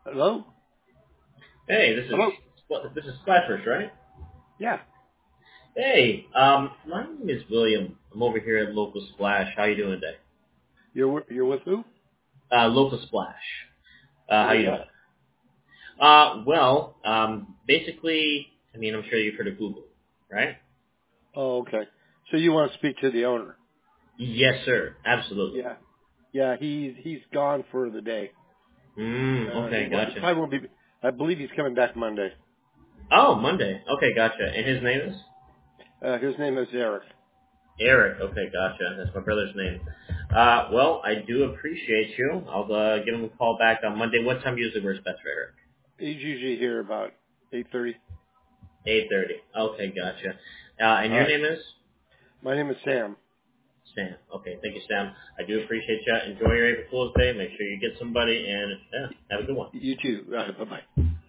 Hello? Hey, Hello? this is Splashers, right? Yeah. Hey, my name is William. I'm over here at Local Splash. How you doing today? You're with who? Local Splash. How What is you doing? that? Basically, I mean, I'm sure you've heard of Google, right? Oh, okay. So you want to speak to the owner? Yes, sir. Absolutely. Yeah. Yeah, he's gone for the day. Okay, He gotcha. probably won't be. I believe he's coming back Monday. Oh, Monday. Okay, gotcha. And his name is? His name is Eric. Eric. Okay, gotcha. That's my brother's name. Well, I do appreciate you. I'll give him a call back on Monday. What time usually works best for Eric? He's usually here about 8:30. 8:30. Okay, gotcha. And All your right. name is My name is Sam. Sam. Okay, thank you, Sam. I do appreciate you. Enjoy your April Fool's Day. Make sure you get somebody, and yeah, have a good one. You too. Bye bye.